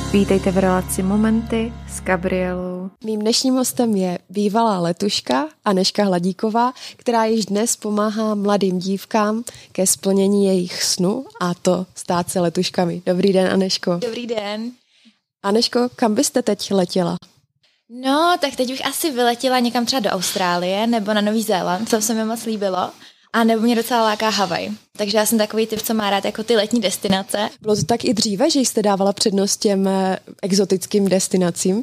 Vítejte v relaci Momenty s Gabrielou. Mým dnešním hostem je bývalá letuška Anežka Hladíková, která již dnes pomáhá mladým dívkám ke splnění jejich snu, a to stát se letuškami. Dobrý den, Anežko. Dobrý den. Anežko, kam byste teď letěla? No, tak teď bych asi vyletěla někam třeba do Austrálie nebo na Nový Zéland, co se mi moc líbilo. A nebo mě docela láká Havaj. Takže já jsem takový typ, co má rád jako ty letní destinace. Bylo to tak i dříve, že jste dávala přednost těm exotickým destinacím?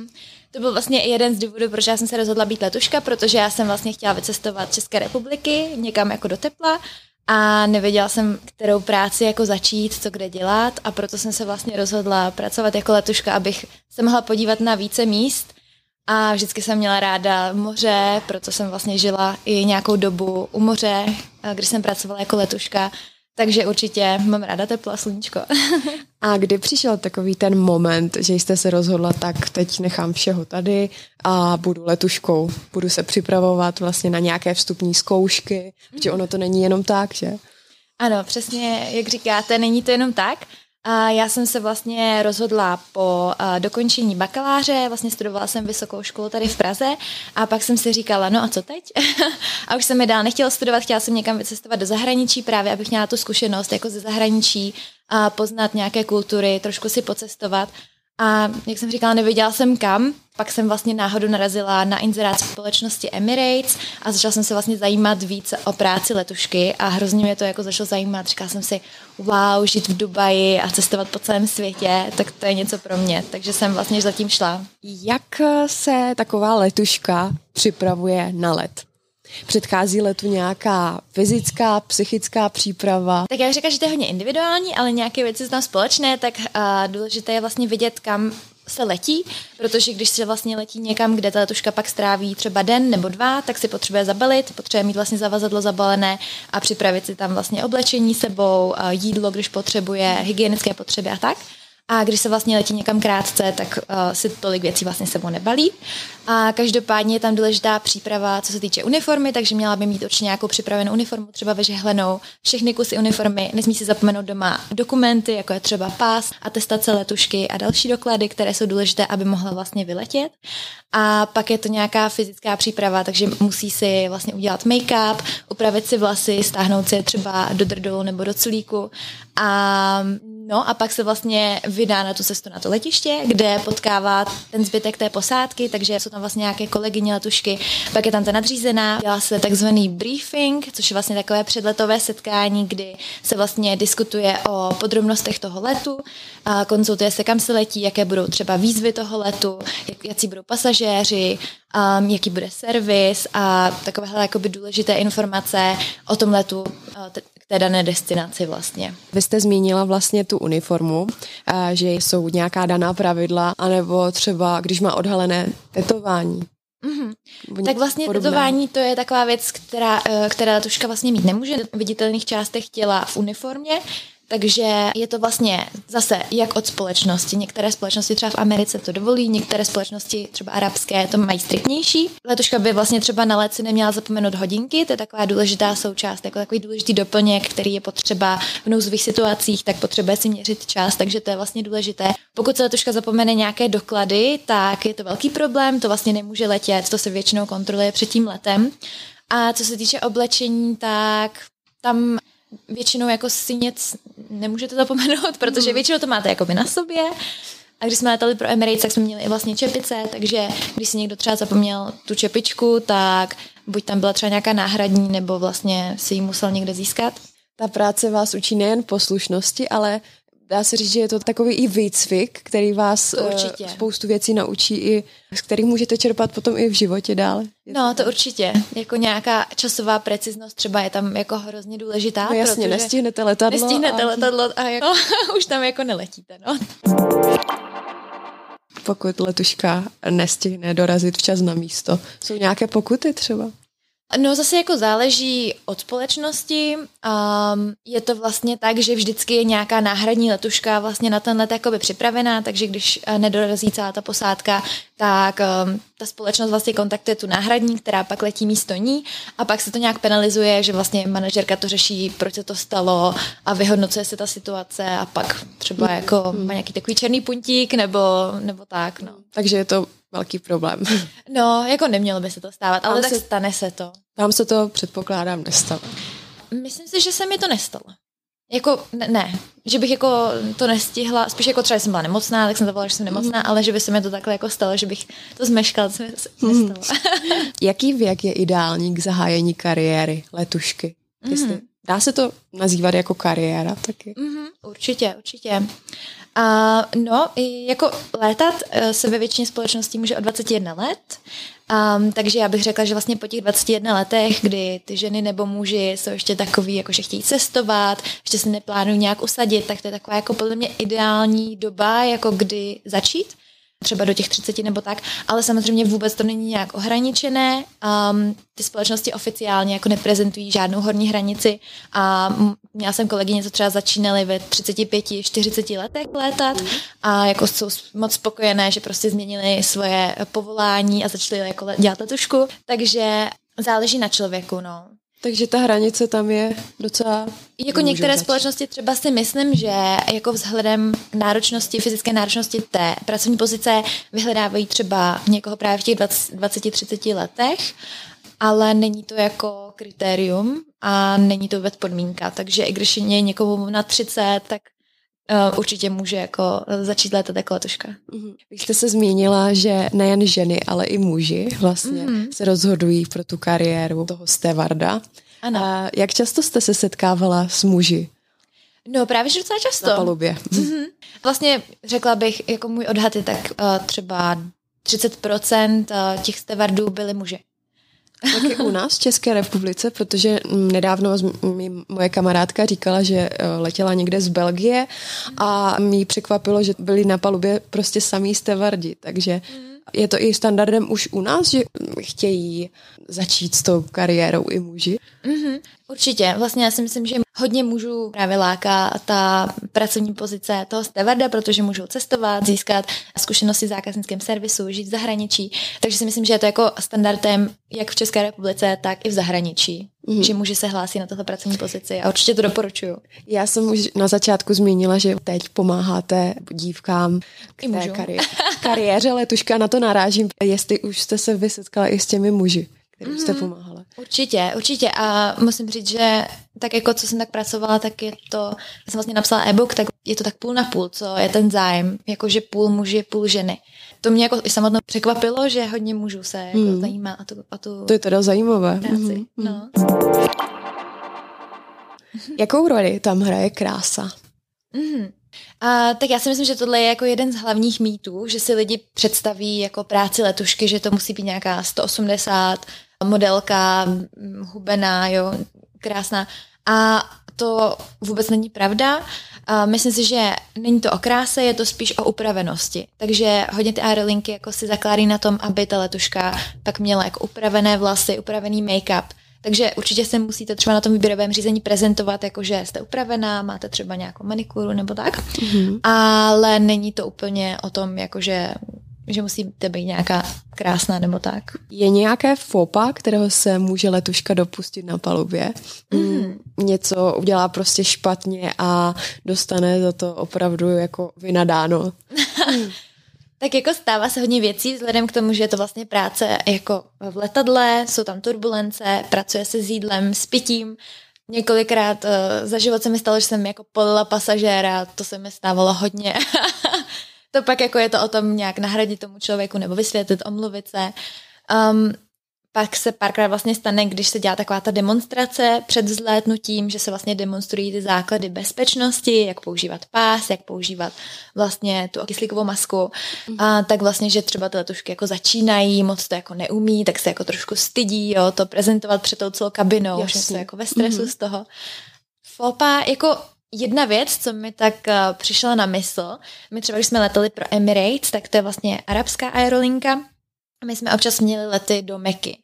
To byl vlastně jeden z důvodů, proč já jsem se rozhodla být letuška, protože já jsem vlastně chtěla vycestovat z České republiky někam jako do tepla a nevěděla jsem, kterou práci jako začít, co kde dělat, a proto jsem se vlastně rozhodla pracovat jako letuška, abych se mohla podívat na více míst. A vždycky jsem měla ráda moře, proto jsem vlastně žila i nějakou dobu u moře, když jsem pracovala jako letuška, takže určitě mám ráda teplo a sluníčko. A kdy přišel takový ten moment, že jste se rozhodla, tak teď nechám všeho tady a budu letuškou, budu se připravovat vlastně na nějaké vstupní zkoušky, protože ono to není jenom tak, že? Ano, přesně jak říkáte, není to jenom tak. A já jsem se vlastně rozhodla po dokončení bakaláře, vlastně studovala jsem vysokou školu tady v Praze a pak jsem si říkala, no a co teď? A už jsem mi dál nechtěla studovat, chtěla jsem někam vycestovat do zahraničí právě, abych měla tu zkušenost jako ze zahraničí a poznat nějaké kultury, trošku si pocestovat. A jak jsem říkala, nevěděla jsem kam, pak jsem vlastně náhodou narazila na inzerát společnosti Emirates a začala jsem se vlastně zajímat víc o práci letušky a hrozně mě to jako začalo zajímat. Říkala jsem si, wow, žít v Dubaji a cestovat po celém světě, tak to je něco pro mě, takže jsem vlastně zatím šla. Jak se taková letuška připravuje na let? Předchází letu nějaká fyzická, psychická příprava? Tak já říkám, že to je hodně individuální, ale nějaké věci jsou tam společné, tak důležité je vlastně vidět, kam se letí, protože když se vlastně letí někam, kde ta letuška pak stráví třeba den nebo dva, tak si potřebuje zabalit, potřebuje mít vlastně zavazadlo zabalené a připravit si tam vlastně oblečení sebou, jídlo, když potřebuje, hygienické potřeby a tak. A když se vlastně letí někam krátce, tak si tolik věcí vlastně sebou nebalí. A každopádně je tam důležitá příprava, co se týče uniformy, takže měla by mít určitě nějakou připravenou uniformu, třeba vežehlenou, všechny kusy uniformy, nesmí si zapomenout doma dokumenty, jako je třeba pás, atestace letušky a další doklady, které jsou důležité, aby mohla vlastně vyletět. A pak je to nějaká fyzická příprava, takže musí si vlastně udělat make-up, upravit si vlasy, stáhnout si třeba do drdolu nebo do culíku a pak se vlastně vydá na tu cestu na to letiště, kde potkává ten zbytek té posádky, takže jsou tam vlastně nějaké kolegyně letušky, pak je tam ta nadřízená, dělá se takzvaný briefing, což je vlastně takové předletové setkání, kdy se vlastně diskutuje o podrobnostech toho letu, a konzultuje se, kam se letí, jaké budou třeba výzvy toho letu, jaký budou pasažéři, jaký bude servis a takovéhle jakoby důležité informace o tom letu k té dané destinaci vlastně. Vy jste zmínila vlastně tu uniformu, že jsou nějaká daná pravidla, anebo třeba, když má odhalené tetování. Tak vlastně tetování to je taková věc, která letuška vlastně mít nemůže v viditelných částech těla v uniformě, takže je to vlastně zase jak od společnosti. Některé společnosti třeba v Americe to dovolí, některé společnosti třeba arabské to mají striktnější. Letuška by vlastně třeba na let si neměla zapomenout hodinky, to je taková důležitá součást, jako takový důležitý doplněk, který je potřeba v nouzových situacích, tak potřebuje si měřit čas, takže to je vlastně důležité. Pokud se letuška zapomene nějaké doklady, tak je to velký problém, to vlastně nemůže letět, to se většinou kontroluje před tím letem. A co se týče oblečení, tak tam většinou jako si nic nemůžete zapomenout, protože většinou to máte jakoby na sobě. A když jsme letali pro Emirates, tak jsme měli i vlastně čepice, takže když si někdo třeba zapomněl tu čepičku, tak buď tam byla třeba nějaká náhradní, nebo vlastně si ji musel někde získat. Ta práce vás učí nejen poslušnosti, ale dá se říct, že je to takový i výcvik, který vás spoustu věcí naučí, i z kterých můžete čerpat potom i v životě dále. No, to určitě. Jako nějaká časová preciznost třeba je tam jako hrozně důležitá. No jasně, nestihnete letadlo a jako, už tam jako neletíte, no. Pokud letuška nestihne dorazit včas na místo. Jsou nějaké pokuty třeba? No zase jako záleží od společnosti. Je to vlastně tak, že vždycky je nějaká náhradní letuška vlastně na ten let jakoby připravená, takže když nedorazí celá ta posádka, tak ta společnost vlastně kontaktuje tu náhradní, která pak letí místo ní a pak se to nějak penalizuje, že vlastně manažerka to řeší, proč se to stalo a vyhodnocuje se ta situace a pak třeba jako má nějaký takový černý puntík nebo tak, no. Takže je to velký problém. No, jako nemělo by se to stávat, ale tak stane se to. Tam se to, předpokládám, nestalo. Myslím si, že se mi to nestalo. Jako, ne, že bych jako to nestihla, spíš jako třeba jsem byla nemocná, tak jsem zavolala, že jsem nemocná, ale že by se mi to takhle jako stalo, že bych to zmeškala, to se mi nestalo. Jaký věk je ideální k zahájení kariéry letušky? Dá se to nazývat jako kariéra taky? Určitě. No, jako létat se ve většině společností může od 21 let, takže já bych řekla, že vlastně po těch 21 letech, kdy ty ženy nebo muži jsou ještě takový, jako že chtějí cestovat, ještě se neplánují nějak usadit, tak to je taková jako podle mě ideální doba, jako kdy začít, třeba do těch 30 nebo tak, ale samozřejmě vůbec to není nějak ohraničené. Ty společnosti oficiálně jako neprezentují žádnou horní hranici a měla jsem kolegyně, co třeba začínaly ve 35-40 letech létat a jako jsou moc spokojené, že prostě změnili svoje povolání a začali jako dělat letušku, takže záleží na člověku, no. Takže ta hranice tam je docela... Jako některé společnosti třeba si myslím, že jako vzhledem k náročnosti, fyzické náročnosti té pracovní pozice vyhledávají třeba někoho právě v těch 20-30 letech, ale není to jako kritérium a není to vůbec podmínka, takže i když je někomu na 30, tak určitě může jako začít létat jako letuška. Vy jste se zmínila, že nejen ženy, ale i muži vlastně se rozhodují pro tu kariéru toho stevarda. Ano. Jak často jste se setkávala s muži? No právě, že docela často. Na palubě. Vlastně řekla bych, jako můj odhad je tak třeba 30% těch stevardů byli muži. Taky u nás v České republice, protože nedávno moje kamarádka říkala, že letěla někde z Belgie a mě překvapilo, že byli na palubě prostě samý stevardi, takže je to i standardem už u nás, že chtějí začít s tou kariérou i muži? Určitě. Vlastně já si myslím, že hodně mužů právě láká ta pracovní pozice toho stevarda, protože můžou cestovat, získat zkušenosti v zákaznickém servisu, žít v zahraničí. Takže si myslím, že je to jako standardem jak v České republice, tak i v zahraničí. Že muži se hlásí na tuto pracovní pozici a určitě to doporučuju. Já jsem už na začátku zmínila, že teď pomáháte dívkám k té kariéře letuška, na to narážím, jestli už jste se vysetkala i s těmi muži, kterým jste pomáhala. Určitě a musím říct, že tak jako co jsem tak pracovala, tak je to, já jsem vlastně napsala e-book, tak je to tak půl na půl, co je ten zájem, jakože půl muži, půl ženy. To mě jako i samotnou překvapilo, že hodně mužů se jako zajímá a tu to je teda zajímavé. Práci. No. Jakou roli tam hraje krása? Tak já si myslím, že tohle je jako jeden z hlavních mýtů, že si lidi představí jako práci letušky, že to musí být nějaká 180, modelka, hubená, jo, krásná. A to vůbec není pravda. Myslím si, že není to o kráse, je to spíš o upravenosti. Takže hodně ty aerolinky jako si zakládají na tom, aby ta letuška pak měla jako upravené vlasy, upravený make-up. Takže určitě se musíte třeba na tom výběrovém řízení prezentovat, jako že jste upravená, máte třeba nějakou manikuru nebo tak, ale není to úplně o tom, jakože že musíte být nějaká krásná nebo tak. Je nějaké fópa, kterého se může letuška dopustit na palubě? Něco udělá prostě špatně a dostane za to opravdu jako vynadáno. Tak jako stává se hodně věcí vzhledem k tomu, že je to vlastně práce jako v letadle, jsou tam turbulence, pracuje se s jídlem, s pitím. Několikrát za život se mi stalo, že jsem jako polila pasažéra, to se mi stávalo hodně. To pak jako je to o tom nějak nahradit tomu člověku nebo vysvětlit, omluvit se. Pak se párkrát vlastně stane, když se dělá taková ta demonstrace před vzlétnutím, že se vlastně demonstrují ty základy bezpečnosti, jak používat pás, jak používat vlastně tu kyslíkovou masku. A tak vlastně, že třeba ty letušky jako začínají, moc to jako neumí, tak se jako trošku stydí, jo, to prezentovat před tou celou kabinou, že jsou jako ve stresu z toho. Fopa, jako jedna věc, co mi tak přišla na mysl, my třeba, když jsme letali pro Emirates, tak to je vlastně arabská aerolinka, my jsme občas měli lety do Meky.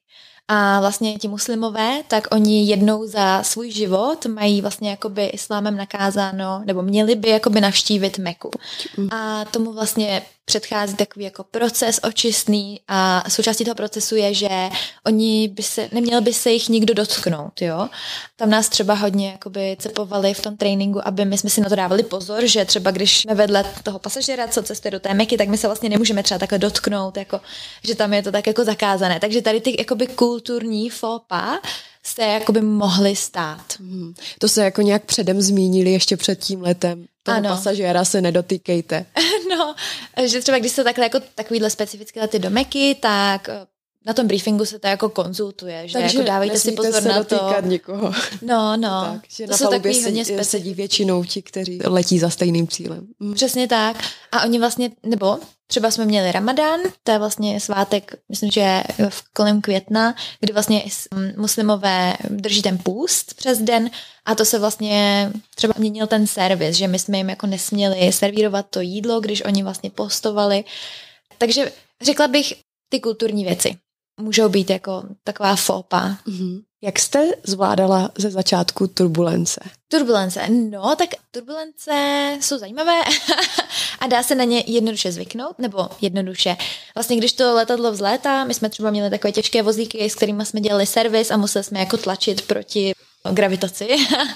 A vlastně ti muslimové, tak oni jednou za svůj život mají vlastně jakoby islámem nakázáno, nebo měli by jakoby navštívit Meku. A tomu vlastně předchází takový jako proces očistný a součástí toho procesu je, že neměl by se jich nikdo dotknout, jo. Tam nás třeba hodně jakoby cepovali v tom tréninku, aby my jsme si na to dávali pozor, že třeba když jsme vedle toho pasažéra, co cestuje do té Meky, tak my se vlastně nemůžeme třeba takhle dotknout, jako, že tam je to tak jako zakázané. Takže tady ty jakoby kulturní faux pas se jakoby mohly stát. To se jako nějak předem zmínili ještě před tím letem. Toho pasažéra se nedotýkejte. No, že třeba když se takhle jako takovýhle specifické lety do Meky, tak na tom briefingu se to jako konzultuje, že takže jako dávejte si pozor se na to. Nikoho. No. Tak, že to na jsou takový hodně sedí většinou ti, kteří letí za stejným cílem. Přesně tak. A oni vlastně, nebo třeba jsme měli Ramadán, to je vlastně svátek, myslím, že kolem května, kdy vlastně muslimové drží ten půst přes den a to se vlastně třeba měnil ten servis, že my jsme jim jako nesměli servírovat to jídlo, když oni vlastně postovali. Takže řekla bych, ty kulturní věci můžou být jako taková faux pas. Jak jste zvládala ze začátku turbulence? No, tak turbulence jsou zajímavé a dá se na ně jednoduše zvyknout, nebo jednoduše. Vlastně když to letadlo vzlétá, my jsme třeba měli takové těžké vozíky, s kterými jsme dělali servis a museli jsme jako tlačit proti gravitaci.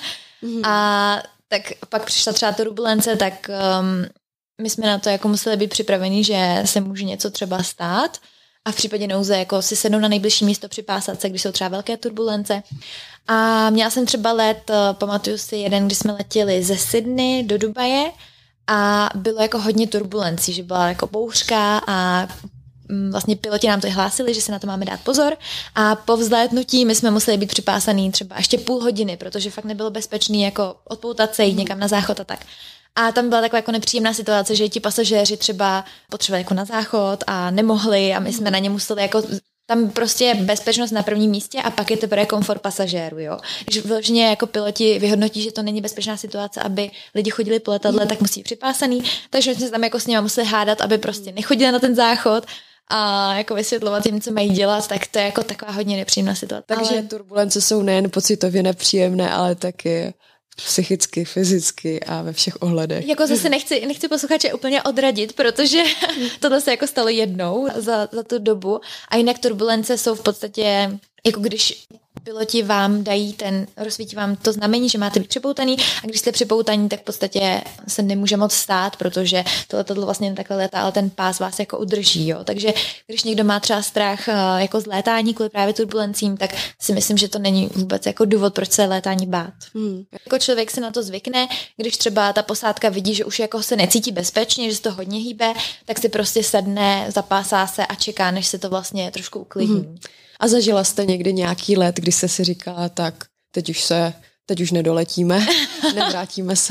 A tak pak přišla třeba turbulence, tak my jsme na to jako museli být připraveni, že se může něco třeba stát. A v případě nouze jako si sednout na nejbližší místo při pásace, když jsou třeba velké turbulence. A měla jsem třeba let, pamatuju si jeden, kdy jsme letěli ze Sydney do Dubaje a bylo jako hodně turbulencí, že byla jako bouřka a vlastně piloti nám to hlásili, že se na to máme dát pozor a po vzlétnutí my jsme museli být připásaný třeba ještě půl hodiny, protože fakt nebylo bezpečný jako odpoutat se, jít někam na záchod a tak. A tam byla taková jako nepříjemná situace, že ti pasažéři třeba potřebovali jako na záchod a nemohli a my jsme na ně museli jako tam prostě je bezpečnost na prvním místě a pak je teprve komfort pasažérů, jo. Když vložně jako piloti vyhodnotí, že to není bezpečná situace, aby lidi chodili po letadle, tak musí být připásaný, takže jsme se tam jako s nimi museli hádat, aby prostě nechodili na ten záchod a jako vysvětlovat jim, co mají dělat, tak to je jako taková hodně nepříjemná situace. Takže turbulence jsou nejen pocitově nepříjemné, ale taky psychicky, fyzicky a ve všech ohledech. Jako zase nechci posluchače úplně odradit, protože tohle se jako stalo jednou za tu dobu a jinak turbulence jsou v podstatě, jako když piloti vám rozsvítí vám to znamení, že máte být připoutaný a když jste připoutaní, tak v podstatě se nemůže moc stát, protože to letadlo vlastně takhle letá, ale ten pás vás jako udrží, jo. Takže když někdo má třeba strach jako z létání kvůli právě turbulencím, tak si myslím, že to není vůbec jako důvod, proč se létání bát. Jako člověk se na to zvykne, když třeba ta posádka vidí, že už jako se necítí bezpečně, že se to hodně hýbe, tak si prostě sedne, zapásá se a čeká, než se to vlastně trošku uklidní. A zažila jste někdy nějaký let, kdy jste si říkala, tak teď už nedoletíme, nevrátíme se.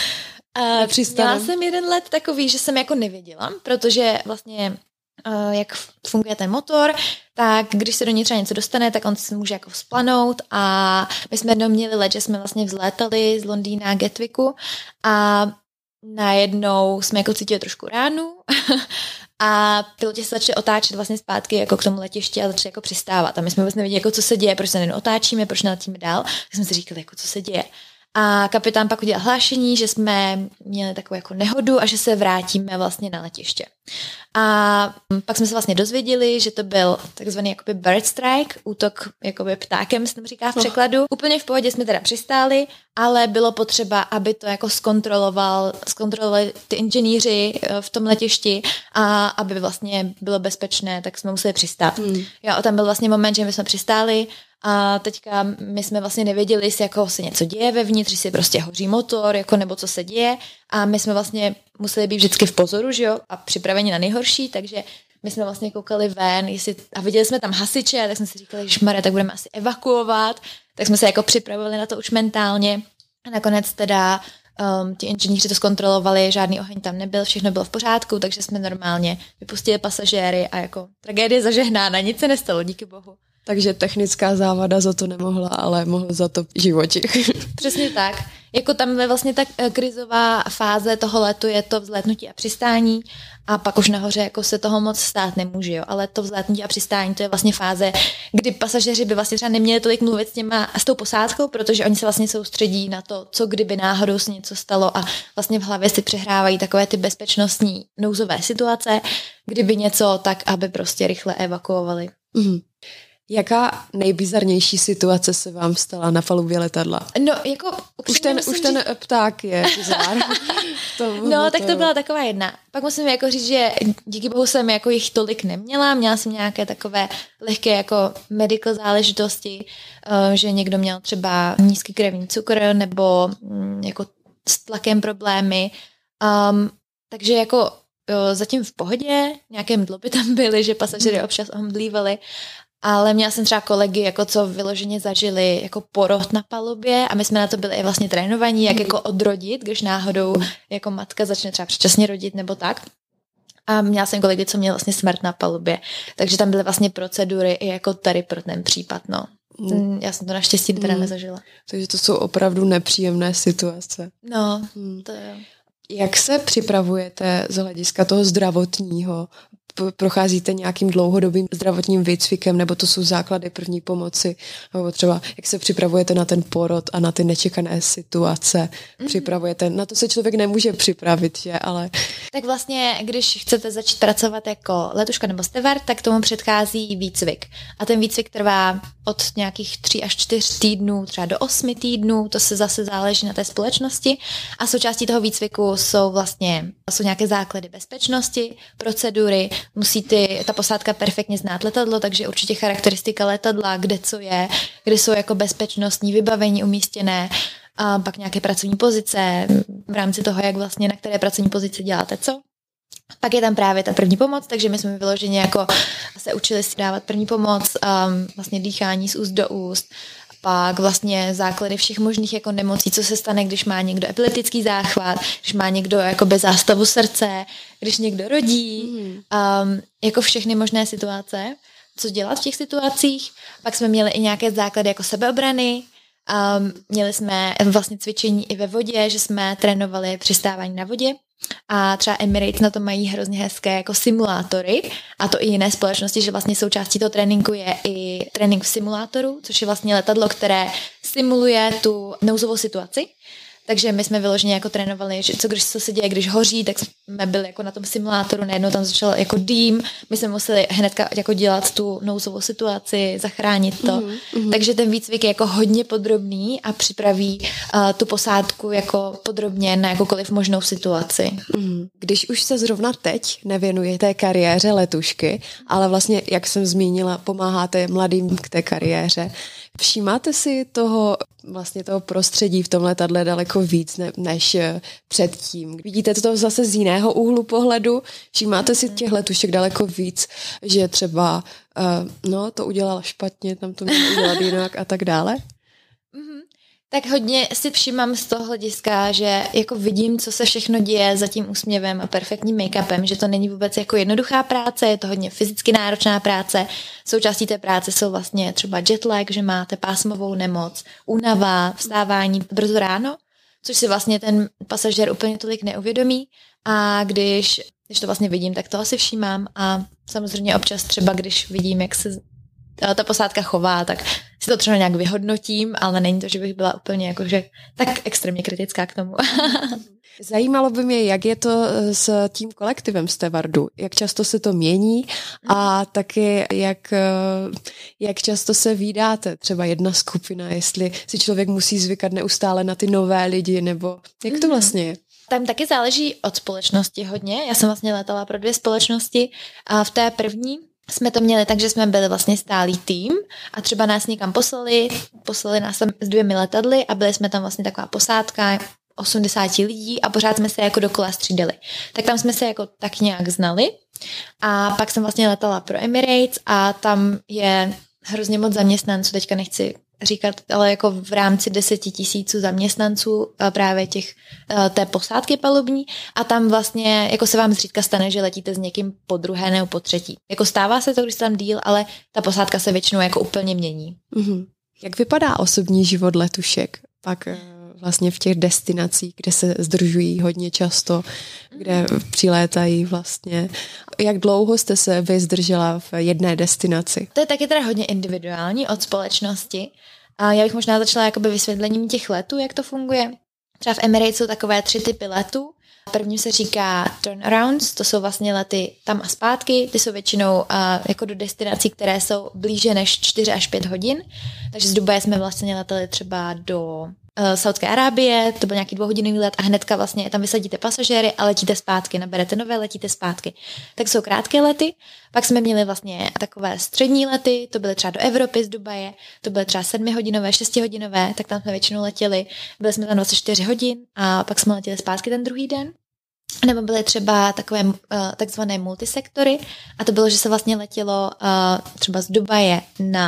Měla jsem jeden let takový, že jsem jako nevěděla, protože vlastně jak funguje ten motor, tak když se do něj třeba něco dostane, tak on se může jako vzplanout a my jsme jednou měli let, že jsme vlastně vzlétali z Londýna Gatwicku a najednou jsme jako cítili trošku ránu a piloti se začali otáčet vlastně zpátky jako k tomu letišti a začali jako přistávat. A my jsme vůbec nevěděli, jako co se děje, proč se nejen otáčíme, proč neletíme dál. Tak jsme si říkali, jako co se děje. A kapitán pak udělal hlášení, že jsme měli takovou jako nehodu a že se vrátíme vlastně na letiště. A pak jsme se vlastně dozvěděli, že to byl takzvaný jakoby bird strike, útok jakoby ptákem, se tam říká v překladu. Úplně v pohodě jsme teda přistáli, ale bylo potřeba, aby to jako zkontrolovali ty inženýři v tom letišti a aby vlastně bylo bezpečné, tak jsme museli přistát. Jo, a tam byl vlastně moment, že my jsme přistáli a teďka my jsme vlastně nevěděli, jestli jako se něco děje vevnitř, jestli prostě hoří motor, jako nebo co se děje a my jsme vlastně museli být vždycky v pozoru, že jo, a připraveni na nejhorší, takže my jsme vlastně koukali ven a viděli jsme tam hasiče, tak jsme si říkali, žmare, tak budeme asi evakuovat, tak jsme se jako připravili na to už mentálně a nakonec teda ti inženýři to zkontrolovali, žádný oheň tam nebyl, všechno bylo v pořádku, takže jsme normálně vypustili pasažéry a jako tragédie zažehnána, nic se nestalo, díky bohu. Takže technická závada za to nemohla, ale mohl za to živočich. Přesně tak. Jako tam je vlastně ta krizová fáze toho letu, je to vzlétnutí a přistání a pak už nahoře jako se toho moc stát nemůže, jo. Ale to vzlétnutí a přistání, to je vlastně fáze, kdy pasažéři by vlastně třeba neměli tolik mluvit s tou posádkou, protože oni se vlastně soustředí na to, co kdyby náhodou se něco stalo a vlastně v hlavě si přehrávají takové ty bezpečnostní nouzové situace, kdyby něco, tak aby prostě rychle evakuovali. Mm. Jaká nejbizarnější situace se vám stala na palubě letadla? No, jako... Už ten pták je bizar. No, tak to byla taková jedna. Pak musím jako říct, že díky bohu jsem jako jich tolik neměla. Měla jsem nějaké takové lehké jako medical záležitosti, že někdo měl třeba nízký krevní cukr nebo jako s tlakem problémy. Takže jako zatím v pohodě, nějaké mdlo by tam byly, že pasažéři občas omdlívali. Ale měla jsem třeba kolegy, jako co vyloženě zažili jako porod na palubě a my jsme na to byli i vlastně trénovaní, jak jako odrodit, když náhodou jako matka začne třeba předčasně rodit nebo tak. A měla jsem kolegy, co měli vlastně smrt na palubě. Takže tam byly vlastně procedury i jako tady pro ten případ, no. Já jsem to naštěstí teda nezažila. Takže to jsou opravdu nepříjemné situace. No, to jo. Jak se připravujete z hlediska toho zdravotního? Procházíte nějakým dlouhodobým zdravotním výcvikem, nebo to jsou základy první pomoci, nebo třeba jak se připravujete na ten porod a na ty nečekané situace, připravujete, na to se člověk nemůže připravit, že, ale... Tak vlastně, když chcete začít pracovat jako letuška nebo steward, tak tomu předchází výcvik. A ten výcvik trvá od nějakých 3 až 4 týdnů, třeba do 8 týdnů, to se zase záleží na té společnosti. A součástí toho výcviku jsou nějaké základy bezpečnosti, procedury, musí ta posádka perfektně znát letadlo, takže určitě charakteristika letadla, kde co je, kde jsou jako bezpečnostní vybavení umístěné, a pak nějaké pracovní pozice, v rámci toho, jak vlastně na které pracovní pozici děláte co. Pak je tam právě ta první pomoc, takže my jsme vyloženě jako se učili si dávat první pomoc, vlastně dýchání z úst do úst, pak vlastně základy všech možných jako nemocí, co se stane, když má někdo epileptický záchvat, když má někdo jakoby zástavu srdce, když někdo rodí, jako všechny možné situace, co dělat v těch situacích. Pak jsme měli i nějaké základy jako sebeobrany, měli jsme vlastně cvičení i ve vodě, že jsme trénovali přistávání na vodě. A třeba Emirates na to mají hrozně hezké jako simulátory a to i jiné společnosti, že vlastně součástí toho tréninku je i trénink v simulátoru, což je vlastně letadlo, které simuluje tu nouzovou situaci. Takže my jsme vyloženě jako trénovali, že co se děje, když hoří, tak jsme byli jako na tom simulátoru, najednou tam začal jako dým, my jsme museli hnedka jako dělat tu nouzovou situaci, zachránit to. Takže ten výcvik je jako hodně podrobný a připraví tu posádku jako podrobně na jakoukoliv možnou situaci. Když už se zrovna teď nevěnujete kariéře letušky, ale vlastně, jak jsem zmínila, pomáháte mladým k té kariéře, všímáte si toho prostředí v tom letadle daleko víc než předtím? Vidíte to zase z jiného úhlu pohledu? Všímáte si těch letušek daleko víc, že třeba to udělala špatně, tam to měla udělat jinak a tak dále? Tak hodně si všímám z toho hlediska, že jako vidím, co se všechno děje za tím úsměvem a perfektním make-upem, že to není vůbec jako jednoduchá práce, je to hodně fyzicky náročná práce. Součástí té práce jsou vlastně třeba jetlag, že máte pásmovou nemoc, únava, vstávání brzo ráno, což si vlastně ten pasažér úplně tolik neuvědomí a když to vlastně vidím, tak to asi všímám a samozřejmě občas třeba, když vidím, jak se ta posádka chová, tak si to třeba nějak vyhodnotím, ale není to, že bych byla úplně jakože tak extrémně kritická k tomu. Zajímalo by mě, jak je to s tím kolektivem stewardů, jak často se to mění a taky jak často se vídáte, třeba jedna skupina, jestli si člověk musí zvykat neustále na ty nové lidi, nebo jak to vlastně je? Tam taky záleží od společnosti hodně. Já jsem vlastně letala pro 2 společnosti a v té první jsme to měli tak, že jsme byli vlastně stálý tým a třeba nás někam poslali nás tam s 2 letadly a byli jsme tam vlastně taková posádka 80 lidí a pořád jsme se jako dokola střídali. Tak tam jsme se jako tak nějak znali a pak jsem vlastně letala pro Emirates a tam je hrozně moc zaměstnanců, teďka nechci říkat, ale jako v rámci 10 000 zaměstnanců právě té posádky palubní a tam vlastně jako se vám zřídka stane, že letíte s někým po druhé nebo po třetí. Jako stává se to, když tam díl, ale ta posádka se většinou jako úplně mění. Jak vypadá osobní život letušek? Pak vlastně v těch destinacích, kde se zdržují hodně často, kde přilétají vlastně. Jak dlouho jste se vy zdržela v jedné destinaci? To je taky teda hodně individuální od společnosti. A já bych možná začala jakoby vysvětlením těch letů, jak to funguje. Třeba v Emirates jsou takové 3 typy letů. První se říká turnarounds, to jsou vlastně lety tam a zpátky, ty jsou většinou jako do destinací, které jsou blíže než 4 až 5 hodin. Takže z Dubaje jsme vlastně leteli třeba do Saudské Arábie, to byl nějaký 2hodinový let a hnedka vlastně tam vysadíte pasažéry a letíte zpátky, naberete nové, letíte zpátky. Tak jsou krátké lety, pak jsme měli vlastně takové střední lety, to byly třeba do Evropy z Dubaje, to byly třeba 7hodinové, 6hodinové, tak tam jsme většinou letěli, byli jsme tam 24 hodin a pak jsme letěli zpátky ten druhý den. Nebo byly třeba takové takzvané multisektory a to bylo, že se vlastně letělo třeba z Dubaje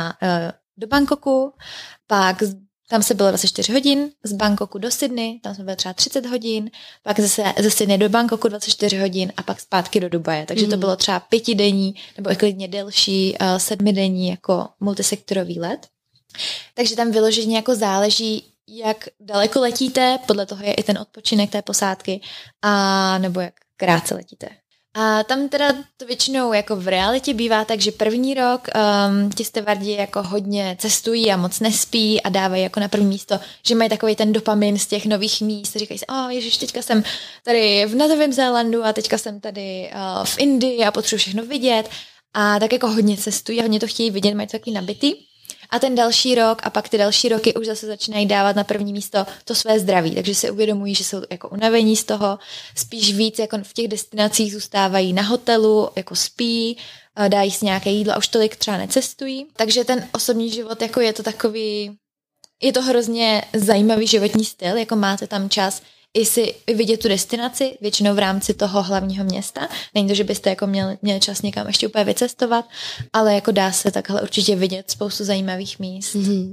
do Bangkoku, pak tam se bylo 24 hodin, z Bangkoku do Sydney, tam jsme byli třeba 30 hodin, pak zase ze Sydney do Bangkoku 24 hodin a pak zpátky do Dubaje. Takže to bylo třeba 5denní nebo i klidně delší 7denní jako multisektorový let. Takže tam vyloženě jako záleží, jak daleko letíte, podle toho je i ten odpočinek té posádky, a nebo jak krátce letíte. A tam teda to většinou jako v realitě bývá tak, že první rok ti stevardi jako hodně cestují a moc nespí a dávají jako na první místo, že mají takový ten dopamin z těch nových míst. Říkají si, ježiš, teďka jsem tady v Novém Zélandu a teďka jsem tady v Indii a potřebuji všechno vidět. A tak jako hodně cestují a hodně to chtějí vidět, mají to takový nabitý. A ten další rok a pak ty další roky už zase začínají dávat na první místo to své zdraví, takže si uvědomují, že jsou jako unavení z toho, spíš víc jako v těch destinacích zůstávají na hotelu, jako spí, dají si nějaké jídlo a už tolik třeba necestují. Takže ten osobní život jako je to takový, je to hrozně zajímavý životní styl, jako máte tam čas i si vidět tu destinaci, většinou v rámci toho hlavního města. Není to, že byste jako měli čas někam ještě úplně vycestovat, ale jako dá se takhle určitě vidět spoustu zajímavých míst. Mm-hmm.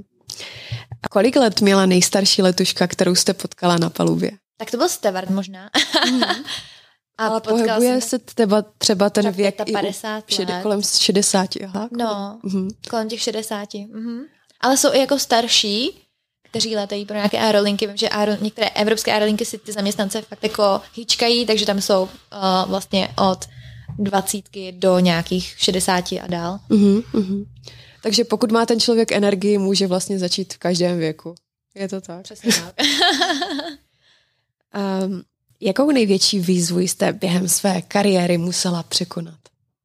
A kolik let měla nejstarší letuška, kterou jste potkala na palubě? Tak to byl steward možná. Mm-hmm. Ale pohybuje se třeba ten věk 50 let. Kolem 60. Aha, no, kolem těch 60. Ale jsou i jako starší, kteří letají pro nějaké aerolinky. Vím, že některé evropské aerolinky si ty zaměstnance fakt jako hýčkají, takže tam jsou vlastně od 20 do nějakých 60 a dál. Takže pokud má ten člověk energii, může vlastně začít v každém věku. Je to tak? Přesně tak. Jakou největší výzvu jste během své kariéry musela překonat?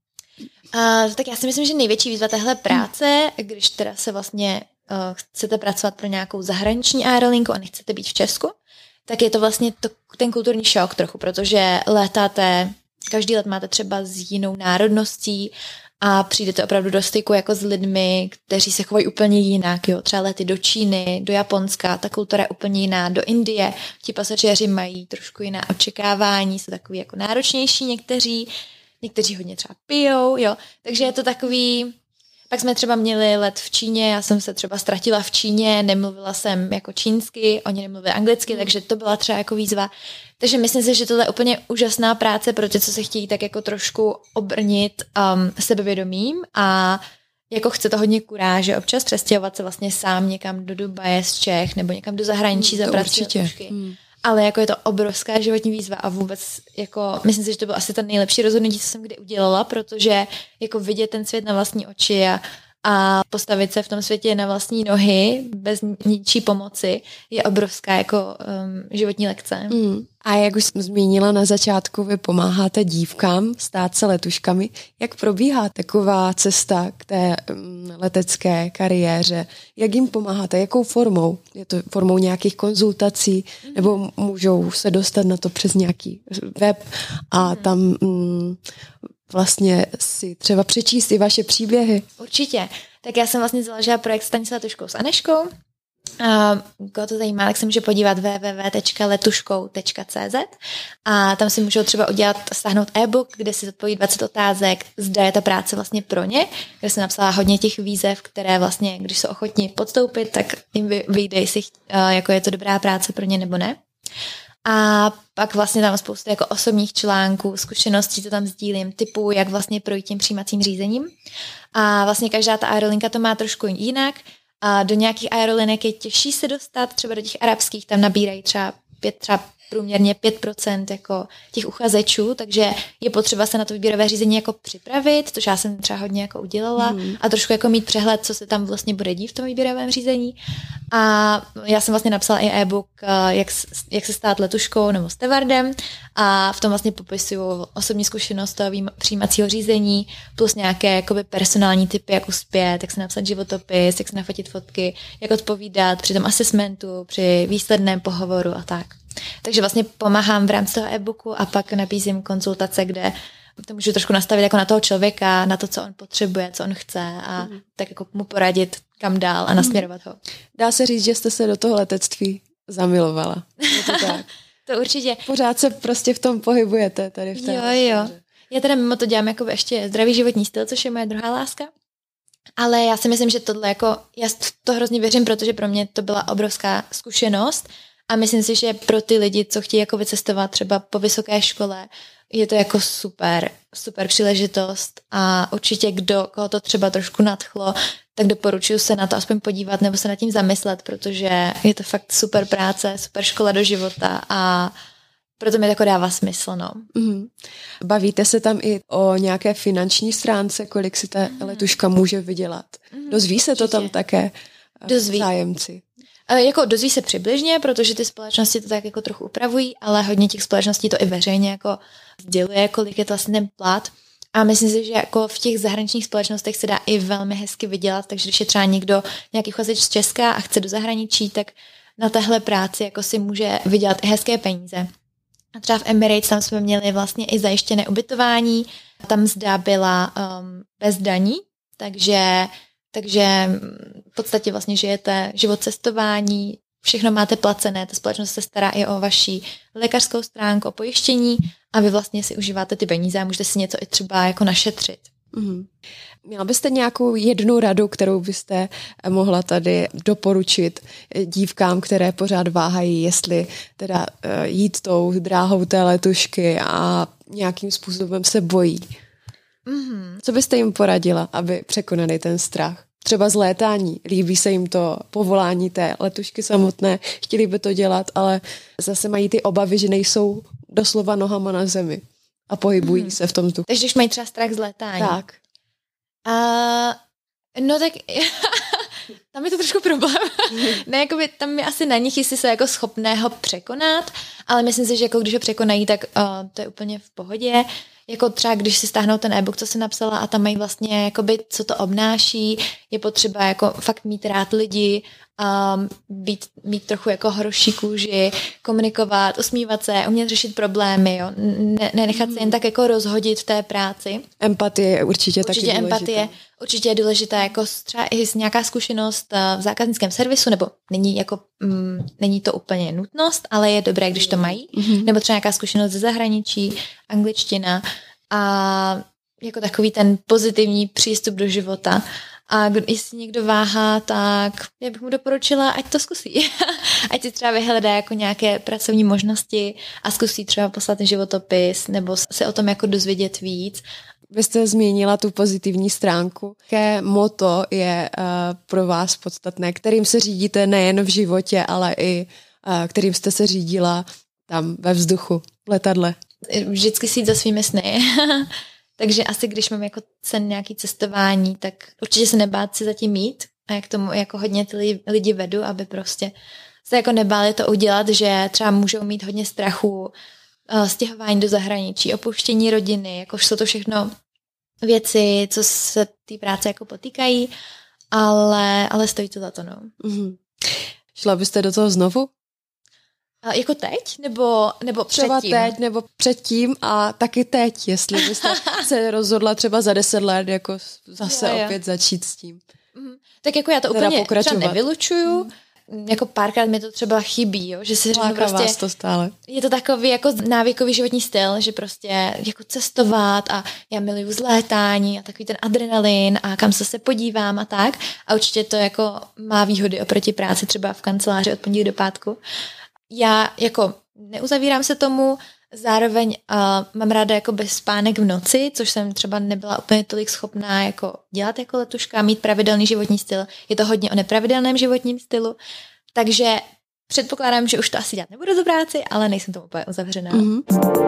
Tak já si myslím, že největší výzva téhle práce, když teda se vlastně chcete pracovat pro nějakou zahraniční aerolinku a nechcete být v Česku, tak je to vlastně ten kulturní šok trochu, protože létáte, každý let máte třeba s jinou národností a přijdete opravdu do styku jako s lidmi, kteří se chovají úplně jinak. Jo? Třeba lety do Číny, do Japonska, ta kultura je úplně jiná, do Indie, ti pasažéři mají trošku jiná očekávání, jsou takový jako náročnější někteří hodně třeba pijou, jo, takže je to takový. Pak jsme třeba měli let v Číně, já jsem se třeba ztratila v Číně, nemluvila jsem jako čínsky, oni nemluvili anglicky, takže to byla třeba jako výzva. Takže myslím si, že tohle je úplně úžasná práce pro ty, co se chtějí tak jako trošku obrnit sebevědomím a jako chce to hodně kuráže občas přestěhovat se vlastně sám někam do Dubaje z Čech nebo někam do zahraničí za prací. Ale jako je to obrovská životní výzva a vůbec jako myslím si, že to bylo asi to nejlepší rozhodnutí, co jsem kdy udělala, protože jako vidět ten svět na vlastní oči a postavit se v tom světě na vlastní nohy bez ničí pomoci je obrovská jako životní lekce. A jak už jsem zmínila na začátku, vy pomáháte dívkám stát se letuškami. Jak probíhá taková cesta k té letecké kariéře? Jak jim pomáháte? Jakou formou? Je to formou nějakých konzultací? Nebo můžou se dostat na to přes nějaký web a tam vlastně si třeba přečíst i vaše příběhy? Určitě. Tak já jsem vlastně založila projekt Staň se letuškou s Anežkou. Koho to zajímá, tak se může podívat www.letuškou.cz a tam si můžou třeba stáhnout e-book, kde si odpoví 20 otázek, zda je ta práce vlastně pro ně, kde jsem napsala hodně těch výzev, které vlastně, když jsou ochotní podstoupit, tak jim vyjde, jestli jako je to dobrá práce pro ně nebo ne. A pak vlastně tam spoustu jako osobních článků, zkušeností, to tam sdílím, typu, jak vlastně projít tím přijímacím řízením. A vlastně každá ta aerolinka to má trošku jinak. A do nějakých aerolinek je těžší se dostat, třeba do těch arabských, tam nabírají třeba průměrně 5% jako těch uchazečů, takže je potřeba se na to výběrové řízení jako připravit, což já jsem třeba hodně jako udělala a trošku jako mít přehled, co se tam vlastně bude dít v tom výběrovém řízení. A já jsem vlastně napsala i e-book, jak se stát letuškou nebo stevardem a v tom vlastně popisuju osobní zkušenost toho přijímacího řízení plus nějaké jakoby personální tipy, jak uspět, jak se napsat životopis, jak se nafotit fotky, jak odpovídat při tom assessmentu, při výsledném pohovoru a tak. Takže vlastně pomáhám v rámci toho e-booku a pak nabízím konzultace, kde to můžu trošku nastavit jako na toho člověka, na to, co on potřebuje, co on chce a tak jako mu poradit kam dál a nasměrovat ho. Dá se říct, že jste se do toho letectví zamilovala. Je to tak? To určitě. Pořád se prostě v tom pohybujete tady v té Jo. Já teda mimo to dělám jako ještě zdravý životní styl, což je moje druhá láska. Ale já si myslím, že tohle jako, já to hrozně věřím, protože pro mě to byla obrovská zkušenost a myslím si, že pro ty lidi, co chtějí jako vycestovat třeba po vysoké škole, je to jako super příležitost a určitě koho to třeba trošku nadchlo, tak doporučuji se na to aspoň podívat nebo se nad tím zamyslet, protože je to fakt super práce, super škola do života a proto mi to jako dává smysl, no. Bavíte se tam i o nějaké finanční stránce, kolik si ta letuška může vydělat? Dozví se to tam také zájemci? Jako dozví se přibližně, protože ty společnosti to tak jako trochu upravují, ale hodně těch společností to i veřejně jako sděluje, kolik je to vlastně ten plat. A myslím si, že jako v těch zahraničních společnostech se dá i velmi hezky vydělat, takže když je třeba někdo, nějaký uchazeč z Česka a chce do zahraničí, tak na téhle práci jako si může vydělat i hezké peníze. A třeba v Emirates tam jsme měli vlastně i zajištěné ubytování, tam mzda byla bez daní, takže v podstatě vlastně žijete život cestování, všechno máte placené, ta společnost se stará i o vaši lékařskou stránku, o pojištění a vy vlastně si užíváte ty peníze a můžete si něco i třeba jako našetřit. Měla byste nějakou jednu radu, kterou byste mohla tady doporučit dívkám, které pořád váhají, jestli teda jít tou dráhou té letušky a nějakým způsobem se bojí? Co byste jim poradila, aby překonali ten strach? Třeba z létání. Líbí se jim to povolání té letušky samotné, chtěli by to dělat, ale zase mají ty obavy, že nejsou doslova nohama na zemi a pohybují se v tom vzduchu. Takže když mají třeba strach z létání. Tak. No tak tam je to trošku problém. Ne, jakoby tam je asi na nich, jestli se jako schopné ho překonat, ale myslím si, že jako když ho překonají, tak to je úplně v pohodě. Jako třeba, když si stáhnou ten e-book, co jsem napsala a tam mají vlastně, jakoby, co to obnáší, je potřeba jako fakt mít rád lidi, mít trochu jako horoší kůži, komunikovat, usmívat se, umět řešit problémy, jo? Nenechat se jen tak jako rozhodit v té práci. Empatie je určitě taky důležitá. Empatie určitě je důležitá, jako třeba i nějaká zkušenost v zákaznickém servisu, nebo není to úplně nutnost, ale je dobré, když to mají, nebo třeba nějaká zkušenost ze zahraničí, angličtina a jako takový ten pozitivní přístup do života. A jestli někdo váhá, tak já bych mu doporučila, ať to zkusí. Ať si třeba vyhledá jako nějaké pracovní možnosti a zkusí třeba poslat životopis nebo se o tom jako dozvědět víc. Vy jste zmínila tu pozitivní stránku. Jaké motto je pro vás podstatné, kterým se řídíte nejen v životě, ale i kterým jste se řídila tam ve vzduchu, v letadle? Vždycky si jít za svými sny. Takže asi když mám jako sen nějaký cestování, tak určitě se nebát si zatím mít a jak tomu jako hodně ty lidi vedu, aby prostě se jako nebáli to udělat, že třeba můžou mít hodně strachu, stěhování do zahraničí, opuštění rodiny, jakož jsou to všechno věci, co se té práce jako potýkají, ale stojí to za to, no. Šla byste do toho znovu? Jako teď? Nebo předtím? Třeba teď, nebo předtím a taky teď, jestli byste se rozhodla třeba za 10 let jako zase opět začít s tím. Tak jako já to teda úplně pokračovat. Třeba nevylučuju. Jako párkrát mi to třeba chybí, jo? Že si řeknu prostě, vás to stále. Je to takový jako návykový životní styl, že prostě jako cestovat a já miluju zlétání a takový ten adrenalin a kam se podívám a tak. A určitě to jako má výhody oproti práci třeba v kanceláři od pondělí do pátku. Já jako neuzavírám se tomu, Zároveň mám ráda jakoby spánek v noci, což jsem třeba nebyla úplně tolik schopná jako dělat jako letuška, mít pravidelný životní styl. Je to hodně o nepravidelném životním stylu, takže předpokládám, že už to asi dělat nebudu do práci, ale nejsem tomu úplně uzavřená. Mm-hmm.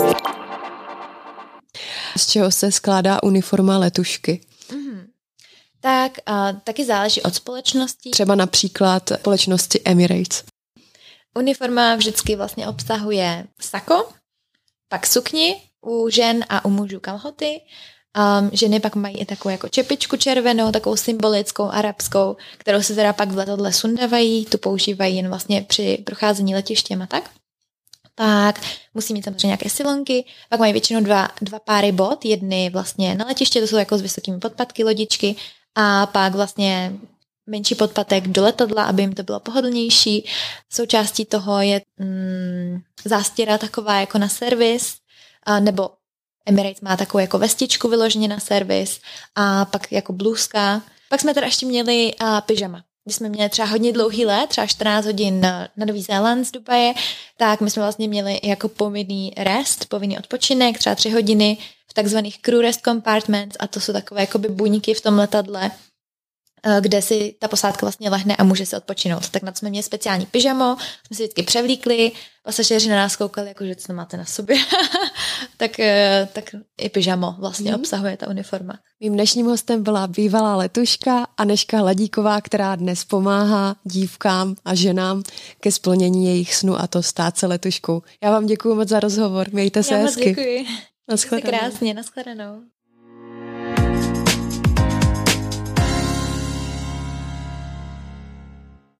Z čeho se skládá uniforma letušky? Tak taky záleží od společnosti. Třeba například společnosti Emirates. Uniforma vždycky vlastně obsahuje sako, pak sukni u žen a u mužů kalhoty. Ženy pak mají i takovou jako čepičku červenou, takovou symbolickou, arabskou, kterou se teda pak v letadle sundavají, tu používají jen vlastně při procházení letištěm a tak. Pak musí mít samozřejmě nějaké silonky, pak mají většinou dva páry bot, jedny vlastně na letiště, to jsou jako s vysokými podpatky, lodičky, a pak vlastně menší podpatek do letadla, aby jim to bylo pohodlnější. Součástí toho je zástěra taková jako na servis, nebo Emirates má takovou jako vestičku vyloženě na servis a pak jako blůzka. Pak jsme teda ještě měli pyžama. Když jsme měli třeba hodně dlouhý let, třeba 14 hodin na Nový Zéland z Dubaje, tak my jsme vlastně měli jako povinný rest, povinný odpočinek, třeba 3 hodiny v takzvaných crew rest compartments, a to jsou takové jakoby buňky v tom letadle, kde si ta posádka vlastně lehne a může se odpočinout. Tak na to jsme měli speciální pyžamo, jsme si vždycky převlíkli, pasažéři na nás koukali, jako že to máte na sobě. tak i pyžamo vlastně obsahuje ta uniforma. Mým dnešním hostem byla bývalá letuška Anežka Hladíková, která dnes pomáhá dívkám a ženám ke splnění jejich snu, a to stát se letuškou. Já vám děkuji moc za rozhovor, mějte se hezky. Já moc děkuji. Naschledanou. Krásně, naschledanou.